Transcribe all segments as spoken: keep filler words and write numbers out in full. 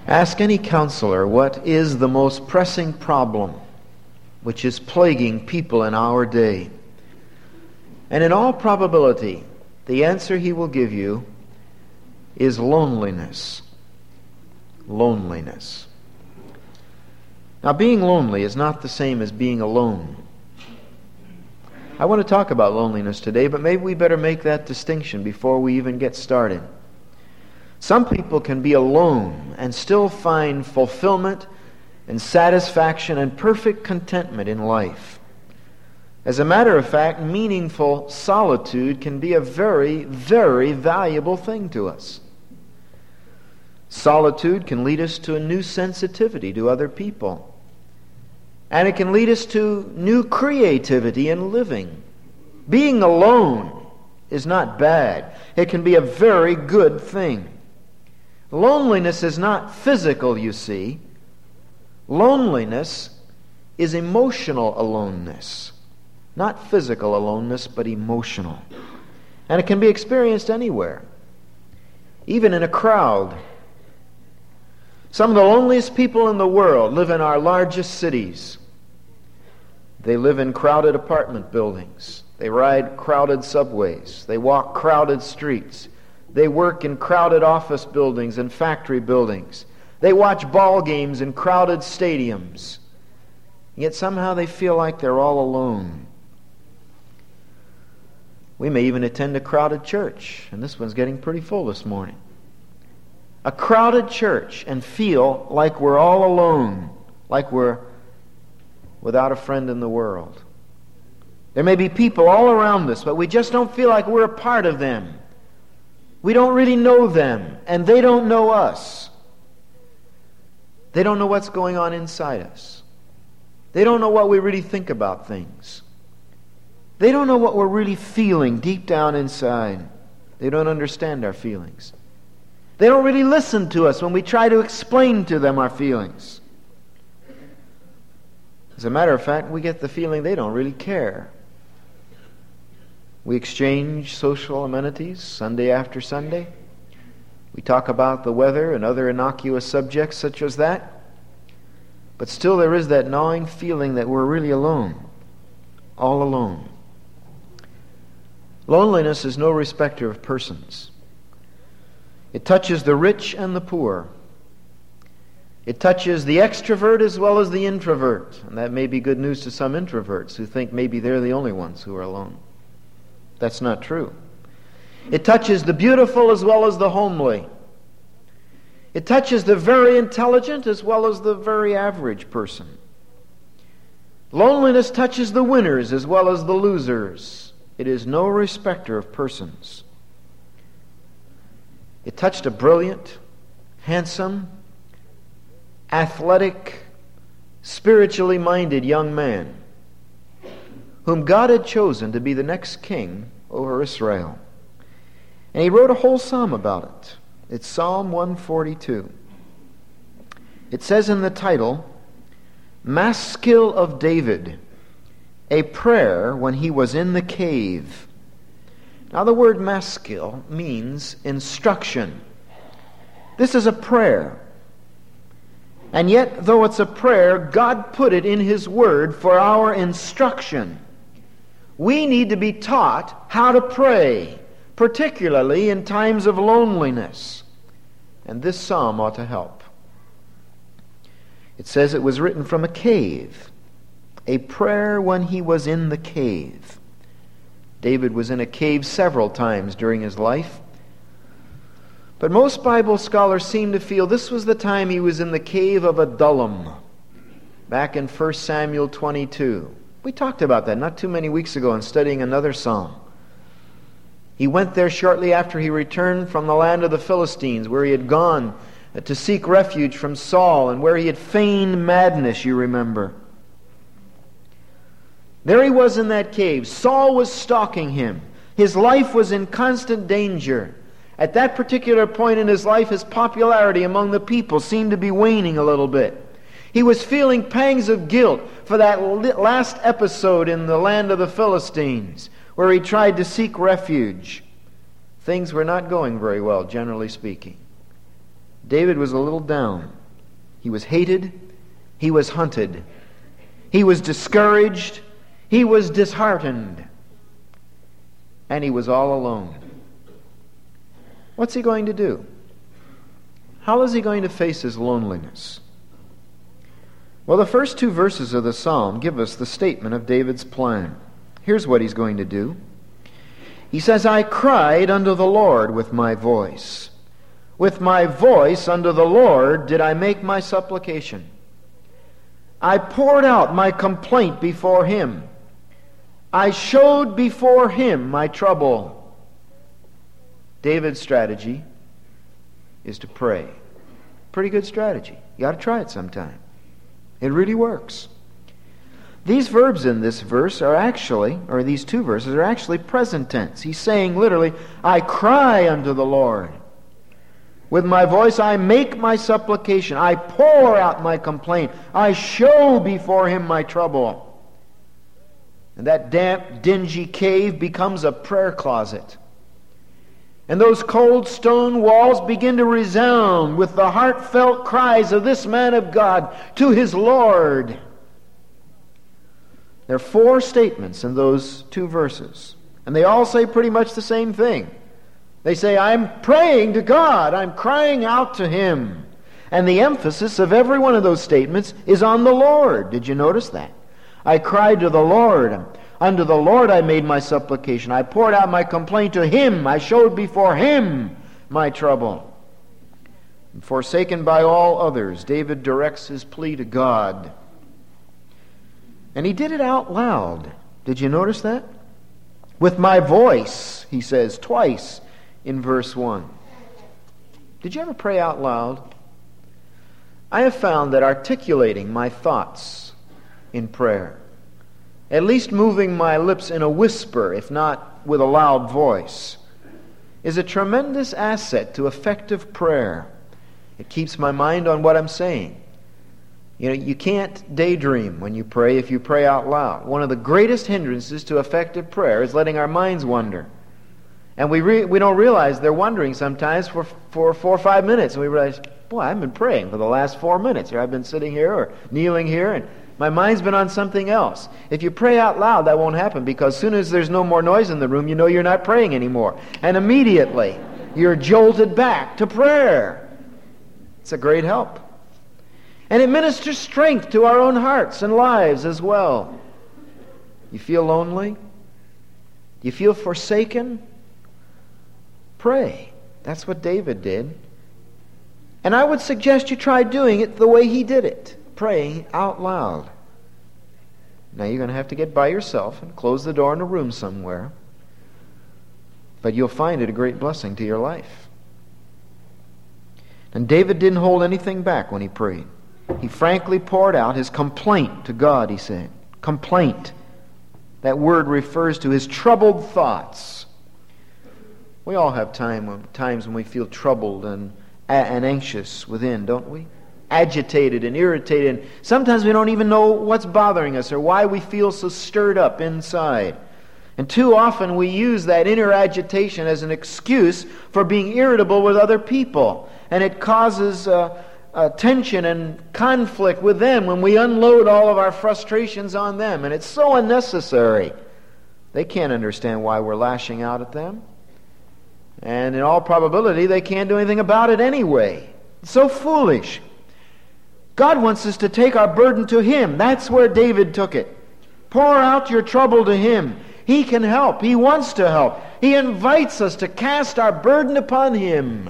Ask any counselor what is the most pressing problem which is plaguing people in our day. And in all probability, the answer he will give you is loneliness. Loneliness. Now, being lonely is not the same as being alone. I want to talk about loneliness today, but maybe we better make that distinction before we even get started. Some people can be alone and still find fulfillment and satisfaction and perfect contentment in life. As a matter of fact, meaningful solitude can be a very, very valuable thing to us. Solitude can lead us to a new sensitivity to other people. And it can lead us to new creativity in living. Being alone is not bad. It can be a very good thing. Loneliness is not physical, you see. Loneliness is emotional aloneness. Not physical aloneness, but emotional. And it can be experienced anywhere. Even in a crowd. Some of the loneliest people in the world live in our largest cities. They live in crowded apartment buildings. They ride crowded subways. They walk crowded streets. They work in crowded office buildings and factory buildings. They watch ball games in crowded stadiums. Yet somehow they feel like they're all alone. We may even attend a crowded church, and this one's getting pretty full this morning. A crowded church and feel like we're all alone, like we're without a friend in the world. There may be people all around us, but we just don't feel like we're a part of them. We don't really know them, and they don't know us. They don't know what's going on inside us. They don't know what we really think about things. They don't know what we're really feeling deep down inside. They don't understand our feelings. They don't really listen to us when we try to explain to them our feelings. As a matter of fact, we get the feeling they don't really care. We exchange social amenities Sunday after Sunday. We talk about the weather and other innocuous subjects such as that. But still there is that gnawing feeling that we're really alone. All alone. Loneliness is no respecter of persons. It touches the rich and the poor. It touches the extrovert as well as the introvert. And that may be good news to some introverts who think maybe they're the only ones who are alone. That's not true. It touches the beautiful as well as the homely. It touches the very intelligent as well as the very average person. Loneliness touches the winners as well as the losers. It is no respecter of persons. It touched a brilliant, handsome, athletic, spiritually minded young man whom God had chosen to be the next king over Israel. And he wrote a whole psalm about it. It's Psalm one forty-two. It says in the title, Maskil of David, a prayer when he was in the cave. Now the word maskil means instruction. This is a prayer. And yet, though it's a prayer, God put it in His Word for our instruction. We need to be taught how to pray, particularly in times of loneliness. And this psalm ought to help. It says it was written from a cave, a prayer when he was in the cave. David was in a cave several times during his life. But most Bible scholars seem to feel this was the time he was in the cave of Adullam, back in First Samuel twenty-two. We talked about that not too many weeks ago in studying another psalm. He went there shortly after he returned from the land of the Philistines, where he had gone to seek refuge from Saul, and where he had feigned madness, you remember. There he was in that cave. Saul was stalking him. His life was in constant danger. At that particular point in his life, his popularity among the people seemed to be waning a little bit. He was feeling pangs of guilt for that last episode in the land of the Philistines, where he tried to seek refuge. Things were not going very well, generally speaking. David was a little down. He was hated. He was hunted. He was discouraged. He was disheartened. And he was all alone. What's he going to do? How is he going to face his loneliness? Well, the first two verses of the psalm give us the statement of David's plan. Here's what he's going to do. He says, I cried unto the Lord with my voice. With my voice unto the Lord did I make my supplication. I poured out my complaint before him. I showed before him my trouble. David's strategy is to pray. Pretty good strategy. You ought to try it sometime. It really works. These verbs in this verse are actually, or these two verses are actually present tense. He's saying literally, I cry unto the Lord. With my voice I make my supplication. I pour out my complaint. I show before him my trouble. And that damp, dingy cave becomes a prayer closet. And those cold stone walls begin to resound with the heartfelt cries of this man of God to his Lord. There are four statements in those two verses, and they all say pretty much the same thing. They say, I'm praying to God, I'm crying out to him. And the emphasis of every one of those statements is on the Lord. Did you notice that? I cried to the Lord. Unto the Lord I made my supplication. I poured out my complaint to him. I showed before him my trouble. And forsaken by all others, David directs his plea to God. And he did it out loud. Did you notice that? With my voice, he says twice in verse one. Did you ever pray out loud? I have found that articulating my thoughts in prayer, at least moving my lips in a whisper, if not with a loud voice, is a tremendous asset to effective prayer. It keeps my mind on what I'm saying. You know, you can't daydream when you pray if you pray out loud. One of the greatest hindrances to effective prayer is letting our minds wander. And we re- we don't realize they're wandering sometimes for, for four or five minutes. And we realize, boy, I've been praying for the last four minutes. Here I've been sitting here or kneeling here, and my mind's been on something else. If you pray out loud, that won't happen, because as soon as there's no more noise in the room, you know you're not praying anymore. And immediately, you're jolted back to prayer. It's a great help. And it ministers strength to our own hearts and lives as well. You feel lonely? You feel forsaken? Pray. That's what David did. And I would suggest you try doing it the way he did it. Praying out loud. Now you're going to have to get by yourself and close the door in a room somewhere. But you'll find it a great blessing to your life. And David didn't hold anything back when he prayed. He frankly poured out his complaint to God, he said. Complaint. That word refers to his troubled thoughts. We all have time, times when we feel troubled and, and anxious within, don't we? Agitated and irritated. Sometimes we don't even know what's bothering us or why we feel so stirred up inside. And too often we use that inner agitation as an excuse for being irritable with other people. And it causes uh, uh, tension and conflict with them when we unload all of our frustrations on them. And it's so unnecessary. They can't understand why we're lashing out at them. And in all probability, they can't do anything about it anyway. It's so foolish. God wants us to take our burden to him. That's where David took it. Pour out your trouble to him. He can help. He wants to help. He invites us to cast our burden upon him.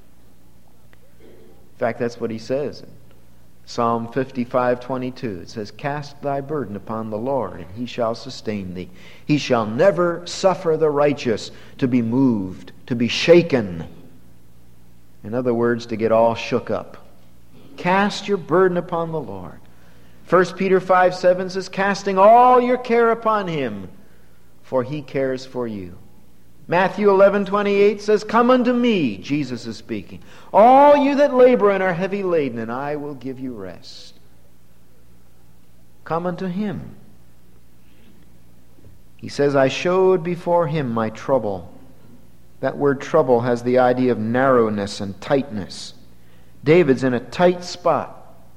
In fact, that's what he says in Psalm fifty-five twenty-two. It says, cast thy burden upon the Lord, and he shall sustain thee. He shall never suffer the righteous to be moved, to be shaken. In other words, to get all shook up. Cast your burden upon the Lord. First Peter five seven says, casting all your care upon him, for he cares for you. Matthew eleven twenty-eight says, come unto me, Jesus is speaking, all you that labor and are heavy laden, and I will give you rest. Come unto him. He says, I showed before him my trouble. That word trouble has the idea of narrowness and tightness. David's in a tight spot.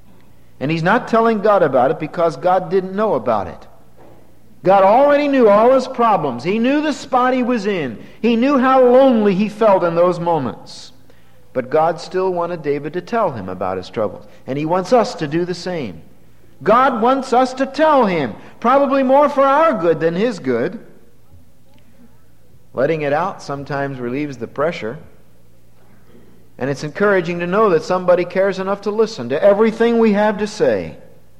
And he's not telling God about it because God didn't know about it. God already knew all his problems. He knew the spot he was in. He knew how lonely he felt in those moments. But God still wanted David to tell him about his troubles. And he wants us to do the same. God wants us to tell him, probably more for our good than his good. Letting it out sometimes relieves the pressure. And it's encouraging to know that somebody cares enough to listen to everything we have to say.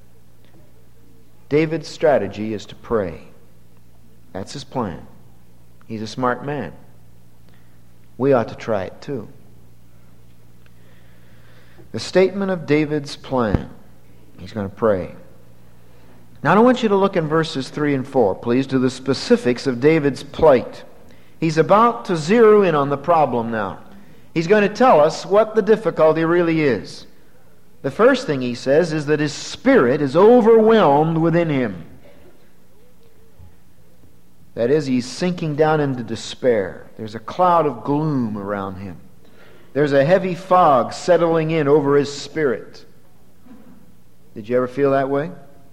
David's strategy is to pray. That's his plan. He's a smart man. We ought to try it too. The statement of David's plan. He's going to pray. Now I want you to look in verses three and four, please, to the specifics of David's plight. He's about to zero in on the problem now. He's going to tell us what the difficulty really is. The first thing he says is that his spirit is overwhelmed within him. That is, he's sinking down into despair. There's a cloud of gloom around him. There's a heavy fog settling in over his spirit. Did you ever feel that way?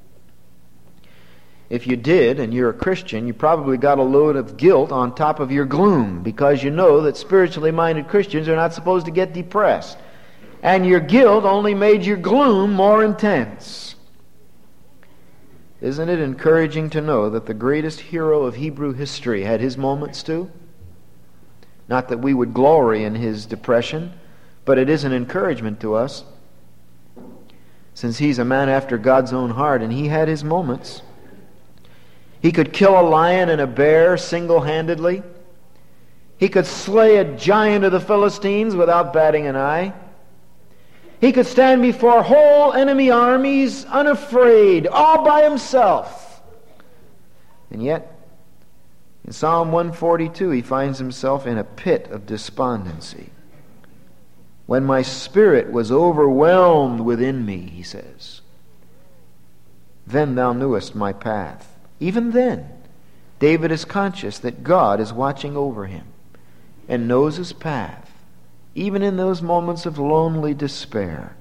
If you did, and you're a Christian, you probably got a load of guilt on top of your gloom because you know that spiritually minded Christians are not supposed to get depressed. And your guilt only made your gloom more intense. Isn't it encouraging to know that the greatest hero of Hebrew history had his moments too? Not that we would glory in his depression, but it is an encouragement to us, since he's a man after God's own heart, and he had his moments. He could kill a lion and a bear single-handedly. He could slay a giant of the Philistines without batting an eye. He could stand before whole enemy armies unafraid, all by himself. And yet, in Psalm one forty-two, he finds himself in a pit of despondency. When my spirit was overwhelmed within me, he says, then thou knewest my path. Even then, David is conscious that God is watching over him and knows his path, even in those moments of lonely despair.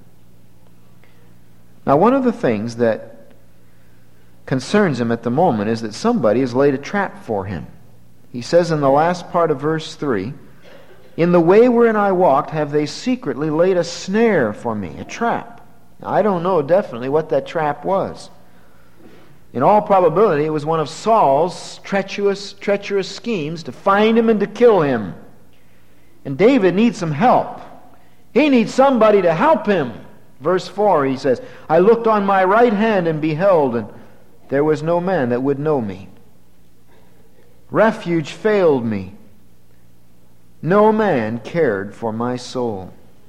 Now, one of the things that concerns him at the moment is that somebody has laid a trap for him. He says in the last part of verse three, in the way wherein I walked have they secretly laid a snare for me, a trap. Now, I don't know definitely what that trap was. In all probability, it was one of Saul's treacherous, treacherous schemes to find him and to kill him. And David needs some help. He needs somebody to help him. Verse four, he says, I looked on my right hand and beheld, and there was no man that would know me. Refuge failed me. No man cared for my soul.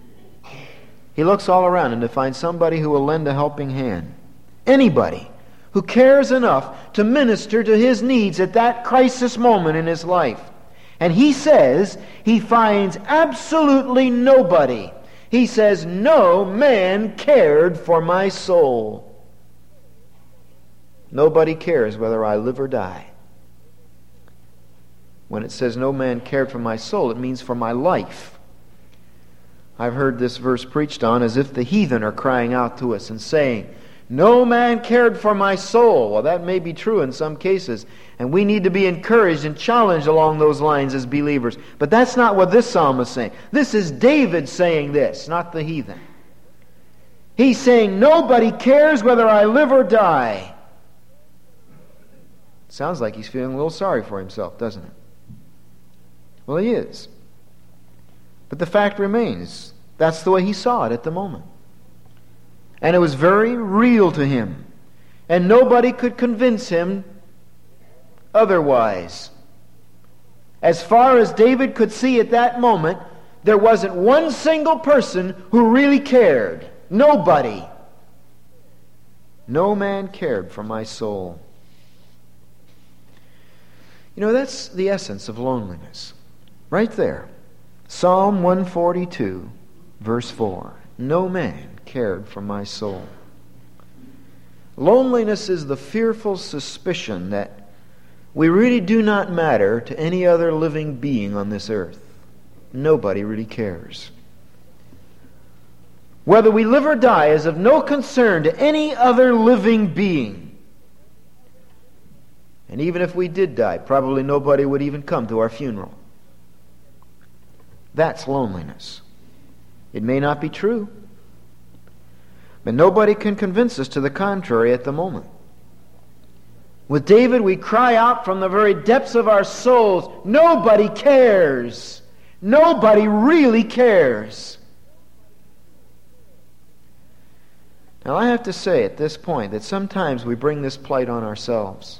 He looks all around him to find somebody who will lend a helping hand. Anybody who cares enough to minister to his needs at that crisis moment in his life. And he says he finds absolutely nobody. He says, no man cared for my soul. Nobody cares whether I live or die. When it says no man cared for my soul, it means for my life. I've heard this verse preached on as if the heathen are crying out to us and saying, no man cared for my soul. Well, that may be true in some cases, and we need to be encouraged and challenged along those lines as believers. But that's not what this psalm is saying. This is David saying this, not the heathen. He's saying, nobody cares whether I live or die. Sounds like he's feeling a little sorry for himself, doesn't it? Well, he is. But the fact remains, that's the way he saw it at the moment. And it was very real to him. And nobody could convince him otherwise. As far as David could see at that moment, there wasn't one single person who really cared. Nobody. No man cared for my soul. You know, that's the essence of loneliness. Right there. Psalm one forty-two, verse four. No man cared for my soul. Loneliness is the fearful suspicion that we really do not matter to any other living being on this earth. Nobody really cares. whether we live or die, is of no concern to any other living being. And even if we did die, probably nobody would even come to our funeral. That's loneliness. It may not be true, but nobody can convince us to the contrary at the moment. With David, we cry out from the very depths of our souls, nobody cares. Nobody really cares. Now, I have to say at this point that sometimes we bring this plight on ourselves.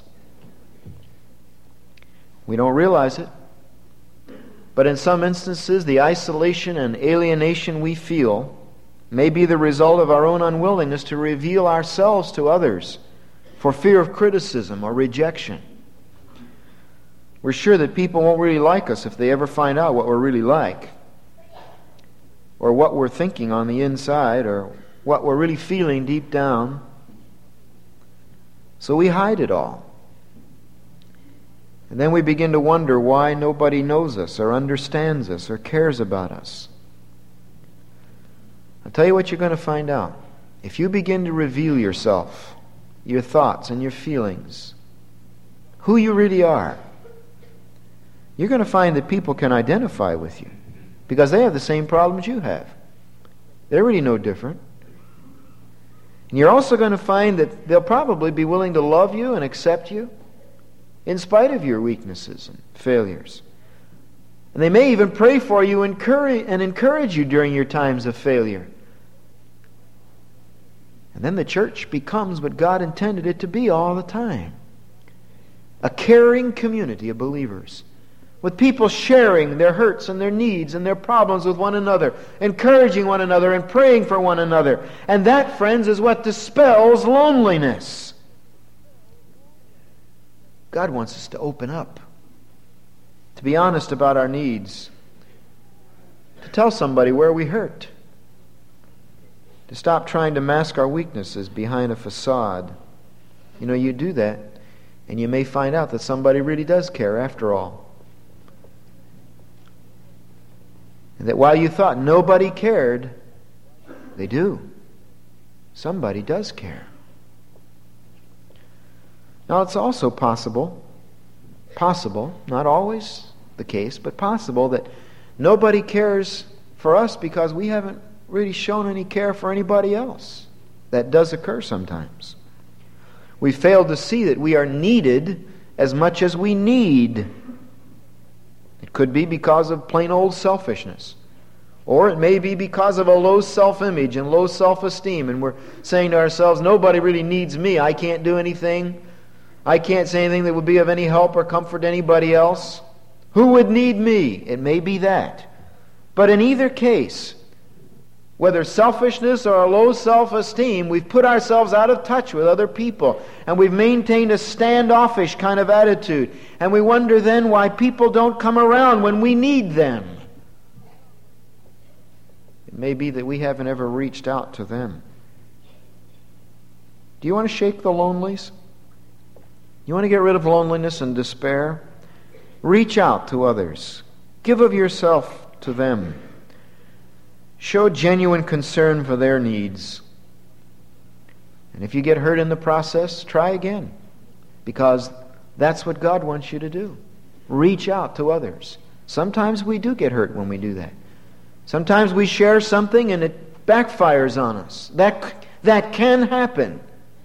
We don't realize it, but in some instances, the isolation and alienation we feel may be the result of our own unwillingness to reveal ourselves to others for fear of criticism or rejection. We're sure that people won't really like us if they ever find out what we're really like, or what we're thinking on the inside, or what we're really feeling deep down. So we hide it all. And then we begin to wonder why nobody knows us or understands us or cares about us. I'll tell you what you're going to find out. If you begin to reveal yourself, your thoughts and your feelings, who you really are, you're going to find that people can identify with you because they have the same problems you have. They're really no different. And you're also going to find that they'll probably be willing to love you and accept you in spite of your weaknesses and failures. And they may even pray for you and encourage you during your times of failure. And then the church becomes what God intended it to be all the time. A caring community of believers, with people sharing their hurts and their needs and their problems with one another, encouraging one another and praying for one another. And that, friends, is what dispels loneliness. God wants us to open up, to be honest about our needs, to tell somebody where we hurt, to stop trying to mask our weaknesses behind a facade. You know, you do that, and you may find out that somebody really does care after all. And that while you thought nobody cared, they do. Somebody does care. Now, it's also possible, possible, not always the case, but possible that nobody cares for us because we haven't really shown any care for anybody else. That does occur sometimes. We fail to see that we are needed as much as we need. It could be because of plain old selfishness. Or it may be because of a low self-image and low self-esteem, and we're saying to ourselves, nobody really needs me. I can't do anything. I can't say anything that would be of any help or comfort to anybody else. Who would need me? It may be that. But in either case, whether selfishness or a low self-esteem, we've put ourselves out of touch with other people, and we've maintained a standoffish kind of attitude. And we wonder then why people don't come around when we need them. It may be that we haven't ever reached out to them. Do you want to shake the lonelies? You want to get rid of loneliness and despair? Reach out to others. Give of yourself to them. Show genuine concern for their needs. And if you get hurt in the process, try again. Because that's what God wants you to do. Reach out to others. Sometimes we do get hurt when we do that. Sometimes we share something and it backfires on us. That, that can happen.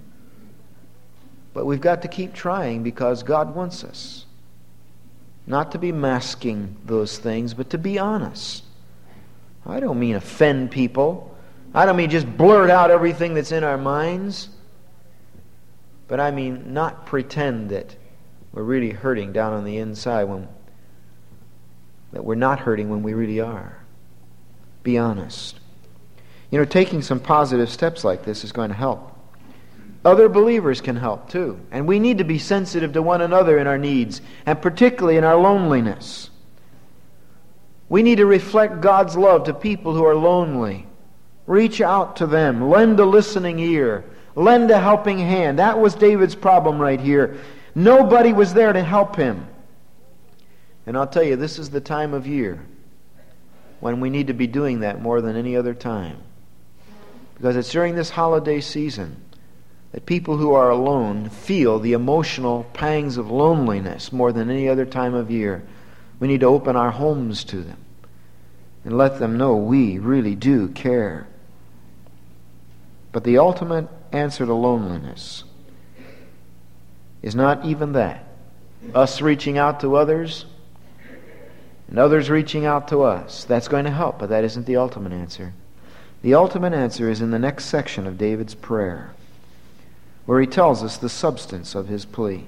But we've got to keep trying because God wants us not to be masking those things, but to be honest. I don't mean offend people. I don't mean just blurt out everything that's in our minds. But I mean not pretend that we're really hurting down on the inside, when that we're not hurting when we really are. Be honest. You know, taking some positive steps like this is going to help. Other believers can help too. And we need to be sensitive to one another in our needs, and particularly in our loneliness. We need to reflect God's love to people who are lonely. Reach out to them. Lend a listening ear. Lend a helping hand. That was David's problem right here. Nobody was there to help him. And I'll tell you, this is the time of year when we need to be doing that more than any other time. Because it's during this holiday season that people who are alone feel the emotional pangs of loneliness more than any other time of year. We need to open our homes to them and let them know we really do care. But the ultimate answer to loneliness is not even that. Us reaching out to others and others reaching out to us. That's going to help, but that isn't the ultimate answer. The ultimate answer is in the next section of David's prayer, where he tells us the substance of his plea.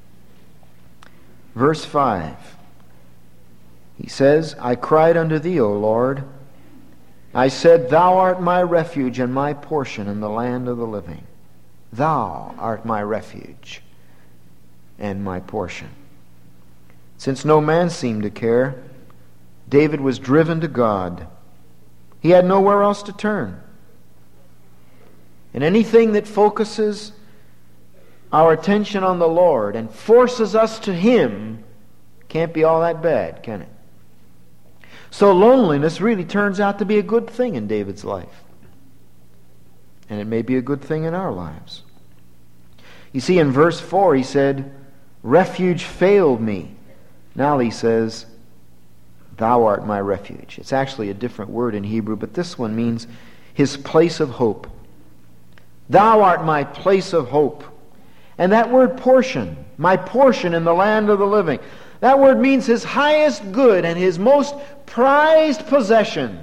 Verse five. He says, I cried unto thee, O Lord. I said, Thou art my refuge and my portion in the land of the living. Thou art my refuge and my portion. Since no man seemed to care, David was driven to God. He had nowhere else to turn. And anything that focuses our attention on the Lord and forces us to Him can't be all that bad, can it? So loneliness really turns out to be a good thing in David's life. And it may be a good thing in our lives. You see, in verse four he said, Refuge failed me. Now he says, Thou art my refuge. It's actually a different word in Hebrew, but this one means his place of hope. Thou art my place of hope. And that word portion, my portion in the land of the living, that word means his highest good and his most prized possession.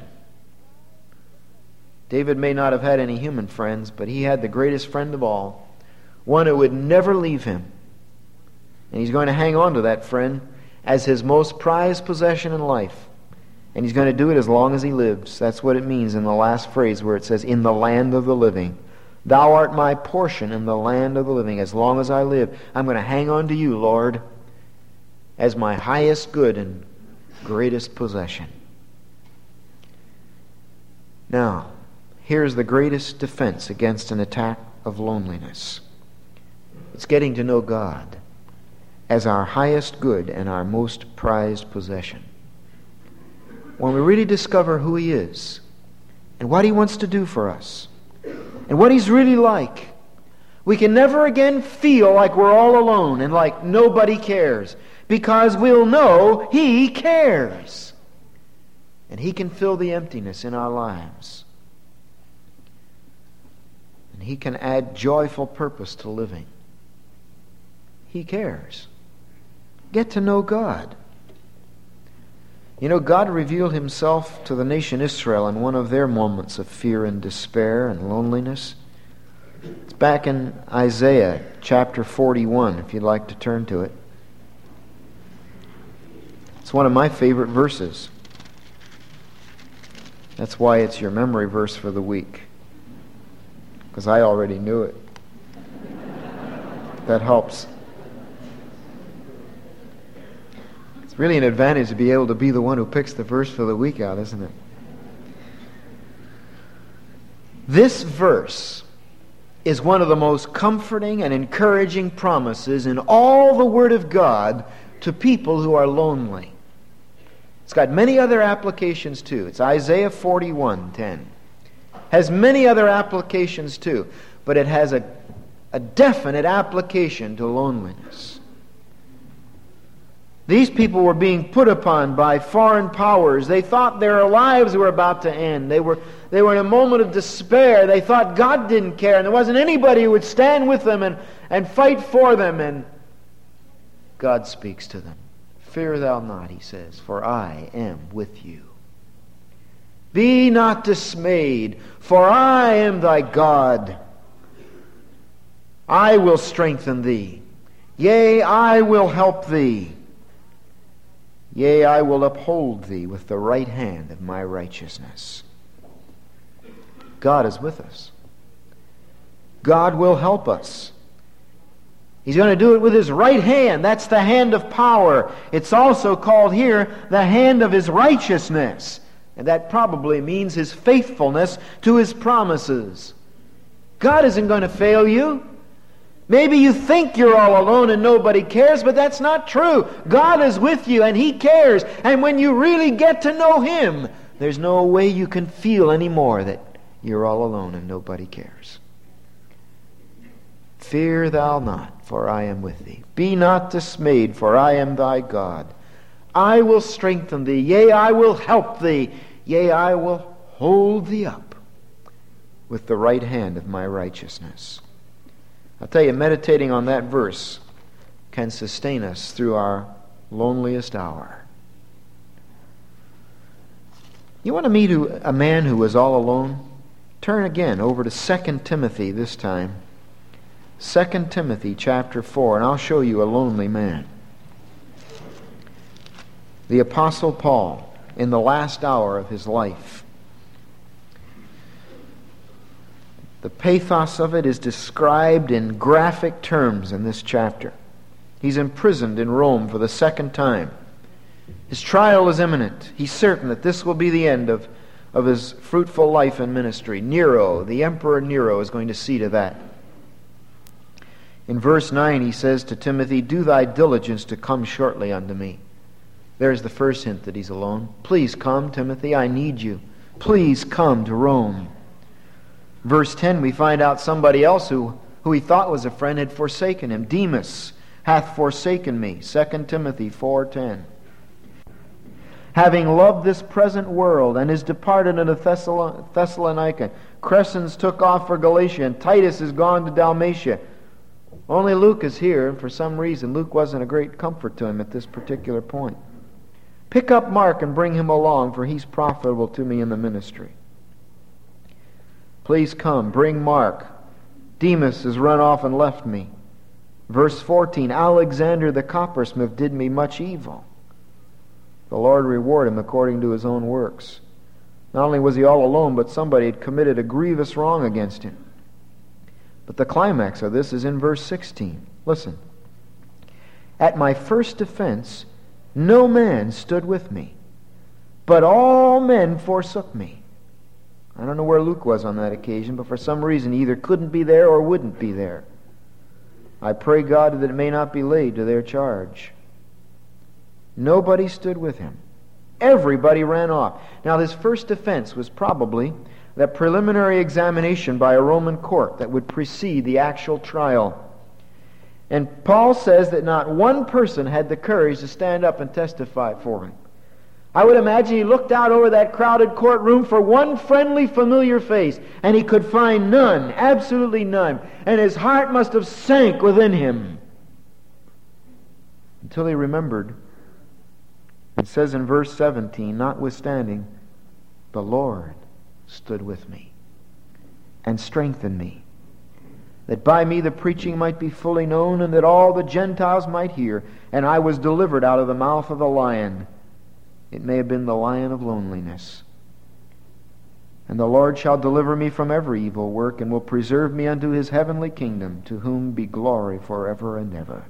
David may not have had any human friends, but he had the greatest friend of all, one who would never leave him. And he's going to hang on to that friend as his most prized possession in life. And he's going to do it as long as he lives. That's what it means in the last phrase where it says, in the land of the living. Thou art my portion in the land of the living. As long as I live, I'm going to hang on to you, Lord, as my highest good and greatest possession. Now, here's the greatest defense against an attack of loneliness. It's getting to know God as our highest good and our most prized possession. When we really discover who He is and what He wants to do for us and what He's really like, we can never again feel like we're all alone and like nobody cares, because we'll know He cares. And He can fill the emptiness in our lives. And He can add joyful purpose to living. He cares. Get to know God. You know, God revealed Himself to the nation Israel in one of their moments of fear and despair and loneliness. It's back in Isaiah chapter forty-one, if you'd like to turn to it. It's one of my favorite verses. That's why it's your memory verse for the week, because I already knew it. That helps. It's really an advantage to be able to be the one who picks the verse for the week out, isn't it? This verse is one of the most comforting and encouraging promises in all the Word of God to people who are lonely. It's got many other applications too. It's Isaiah forty-one ten. Has many other applications too, but it has a, a definite application to loneliness. These people were being put upon by foreign powers. They thought their lives were about to end. They were, they were in a moment of despair. They thought God didn't care, and there wasn't anybody who would stand with them and, and fight for them. And God speaks to them. Fear thou not, He says, for I am with you. Be not dismayed, for I am thy God. I will strengthen thee. Yea, I will help thee. Yea, I will uphold thee with the right hand of my righteousness. God is with us. God will help us. He's going to do it with His right hand. That's the hand of power. It's also called here the hand of His righteousness. And that probably means His faithfulness to His promises. God isn't going to fail you. Maybe you think you're all alone and nobody cares, but that's not true. God is with you and He cares. And when you really get to know Him, there's no way you can feel anymore that you're all alone and nobody cares. Fear thou not, for I am with thee. Be not dismayed, for I am thy God. I will strengthen thee, yea, I will help thee, yea, I will hold thee up with the right hand of my righteousness. I'll tell you, meditating on that verse can sustain us through our loneliest hour. You want to meet a man who was all alone? Turn again over to Second Timothy this time. Second Timothy chapter four, and I'll show you a lonely man. The Apostle Paul, in the last hour of his life. The pathos of it is described in graphic terms in this chapter. He's imprisoned in Rome for the second time. His trial is imminent. He's certain that this will be the end of, of his fruitful life and ministry. Nero, the Emperor Nero, is going to see to that. In verse nine, he says to Timothy, do thy diligence to come shortly unto me. There's the first hint that he's alone. Please come, Timothy, I need you. Please come to Rome. Verse ten, we find out somebody else who, who he thought was a friend had forsaken him. Demas hath forsaken me. Second Timothy four ten. Having loved this present world, and is departed unto Thessalon- Thessalonica. Crescens took off for Galatia, and Titus is gone to Dalmatia. Only Luke is here, and for some reason Luke wasn't a great comfort to him at this particular point. Pick up Mark and bring him along, for he's profitable to me in the ministry. Please come, bring Mark. Demas has run off and left me. Verse fourteen, Alexander the coppersmith did me much evil. The Lord reward him according to his own works. Not only was he all alone, but somebody had committed a grievous wrong against him. But the climax of this is in verse sixteen. Listen. At my first defense, no man stood with me, but all men forsook me. I don't know where Luke was on that occasion, but for some reason he either couldn't be there or wouldn't be there. I pray God that it may not be laid to their charge. Nobody stood with him. Everybody ran off. Now, this first defense was probably that preliminary examination by a Roman court that would precede the actual trial. And Paul says that not one person had the courage to stand up and testify for him. I would imagine he looked out over that crowded courtroom for one friendly, familiar face, and he could find none, absolutely none. And his heart must have sank within him until he remembered. It says in verse seventeen, notwithstanding, the Lord stood with me and strengthened me, that by me the preaching might be fully known, and that all the Gentiles might hear. And I was delivered out of the mouth of the lion. It may have been the lion of loneliness. And the Lord shall deliver me from every evil work, and will preserve me unto his heavenly kingdom, to whom be glory forever and ever.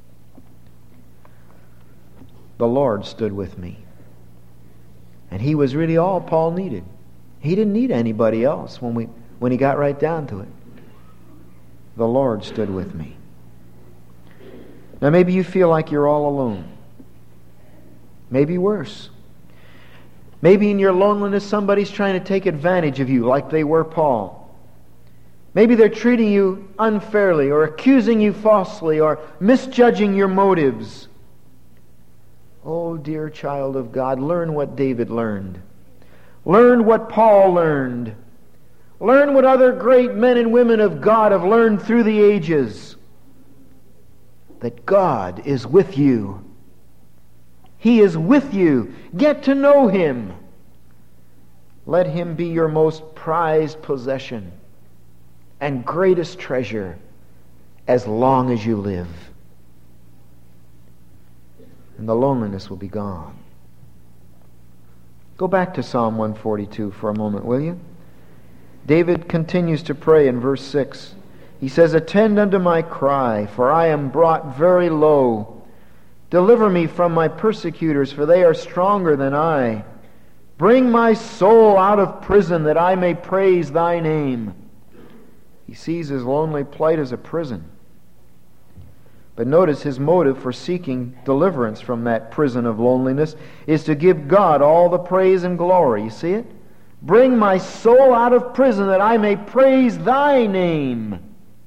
The Lord stood with me. And he was really all Paul needed. He didn't need anybody else when we when he got right down to it. The Lord stood with me. Now maybe you feel like you're all alone. Maybe worse. Maybe in your loneliness somebody's trying to take advantage of you like they were Paul. Maybe they're treating you unfairly, or accusing you falsely, or misjudging your motives. Oh, dear child of God, learn what David learned. Learn what Paul learned. Learn what other great men and women of God have learned through the ages. That God is with you. He is with you. Get to know him. Let him be your most prized possession and greatest treasure as long as you live. And the loneliness will be gone. Go back to Psalm one forty-two for a moment, will you? David continues to pray in verse six. He says, attend unto my cry, for I am brought very low. Deliver me from my persecutors, for they are stronger than I. Bring my soul out of prison, that I may praise thy name. He sees his lonely plight as a prison. But notice his motive for seeking deliverance from that prison of loneliness is to give God all the praise and glory. You see it? Bring my soul out of prison that I may praise thy name.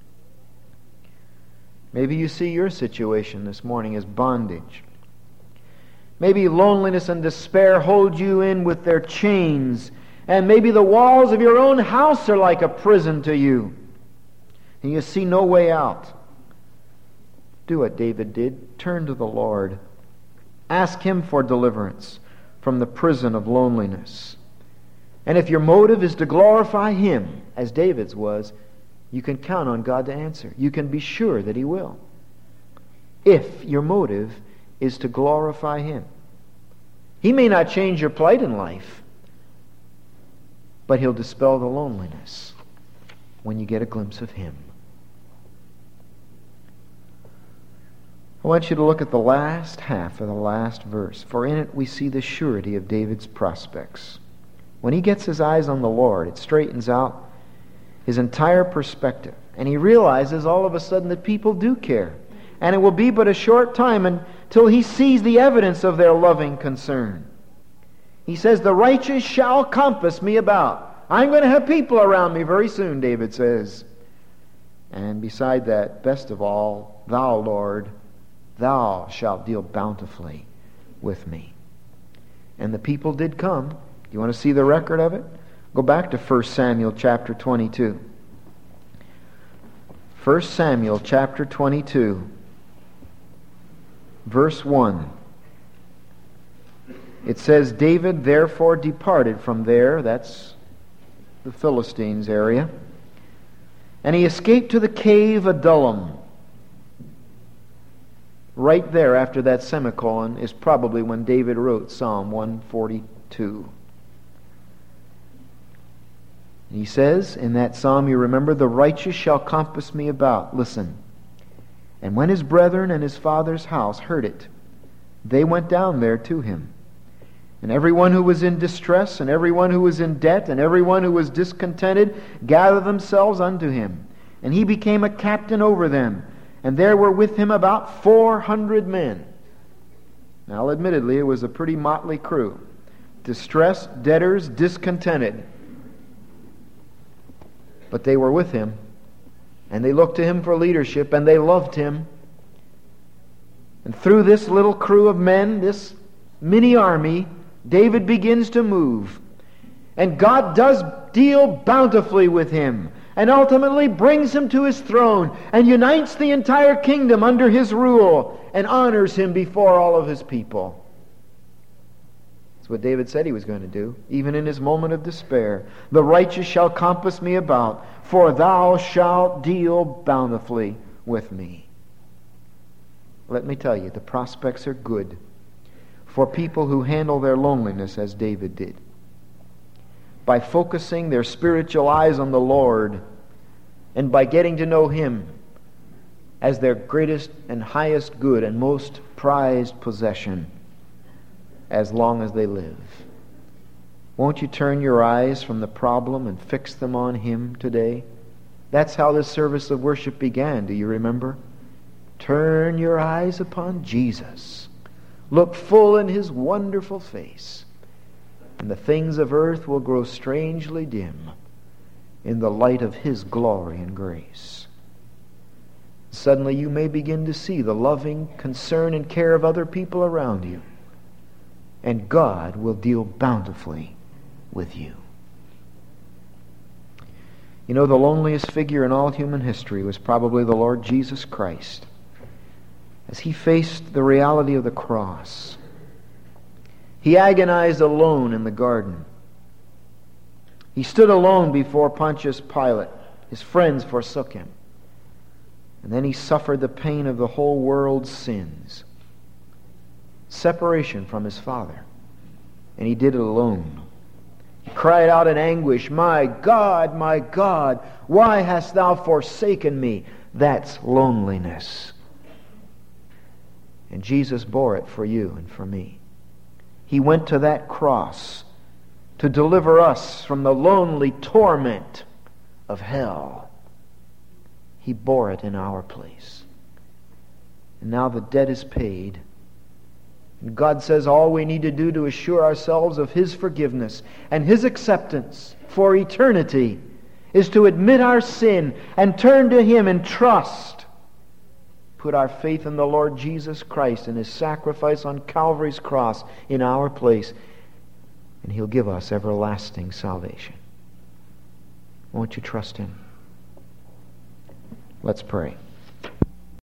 Maybe you see your situation this morning as bondage. Maybe loneliness and despair hold you in with their chains. And maybe the walls of your own house are like a prison to you. And you see no way out. Do what David did. Turn to the Lord. Ask Him for deliverance from the prison of loneliness. And if your motive is to glorify Him, as David's was, you can count on God to answer. You can be sure that He will. If your motive is to glorify Him. He may not change your plight in life, but He'll dispel the loneliness when you get a glimpse of Him. I want you to look at the last half of the last verse, for in it we see the surety of David's prospects. When he gets his eyes on the Lord, it straightens out his entire perspective, and he realizes all of a sudden that people do care, and it will be but a short time until he sees the evidence of their loving concern. He says, "The righteous shall compass me about." I'm going to have people around me very soon, David says. And beside that, best of all, thou, Lord, thou shalt deal bountifully with me. And the people did come. You want to see the record of it? Go back to First Samuel chapter twenty-two. First Samuel chapter twenty-two, verse one. It says, David therefore departed from there, that's the Philistines area, and he escaped to the cave Adullam. Right there after that semicolon is probably when David wrote Psalm one forty-two. He says in that psalm, you remember, the righteous shall compass me about. Listen. And when his brethren and his father's house heard it, they went down there to him. And everyone who was in distress, and everyone who was in debt, and everyone who was discontented, gathered themselves unto him. And he became a captain over them. And there were with him about four hundred men. Now, admittedly, it was a pretty motley crew. Distressed, debtors, discontented. But they were with him, and they looked to him for leadership, and they loved him. And through this little crew of men, this mini army, David begins to move. And God does deal bountifully with him, and ultimately brings him to his throne, and unites the entire kingdom under his rule, and honors him before all of his people. That's what David said he was going to do, even in his moment of despair. The righteous shall compass me about, for thou shalt deal bountifully with me. Let me tell you, the prospects are good for people who handle their loneliness as David did. By focusing their spiritual eyes on the Lord, and by getting to know Him as their greatest and highest good and most prized possession, as long as they live. Won't you turn your eyes from the problem and fix them on Him today? That's how this service of worship began, do you remember? Turn your eyes upon Jesus. Look full in His wonderful face, and the things of earth will grow strangely dim in the light of His glory and grace. Suddenly you may begin to see the loving concern and care of other people around you, and God will deal bountifully with you. You know, the loneliest figure in all human history was probably the Lord Jesus Christ. As He faced the reality of the cross, He agonized alone in the garden. He stood alone before Pontius Pilate. His friends forsook Him. And then He suffered the pain of the whole world's sins. Separation from His Father. And He did it alone. He cried out in anguish, "My God, my God, why hast Thou forsaken me?" That's loneliness. And Jesus bore it for you and for me. He went to that cross to deliver us from the lonely torment of hell. He bore it in our place. And now the debt is paid, God says all we need to do to assure ourselves of His forgiveness and His acceptance for eternity is to admit our sin and turn to Him in trust. Put our faith in the Lord Jesus Christ and His sacrifice on Calvary's cross in our place, and He'll give us everlasting salvation. Won't you trust Him? Let's pray.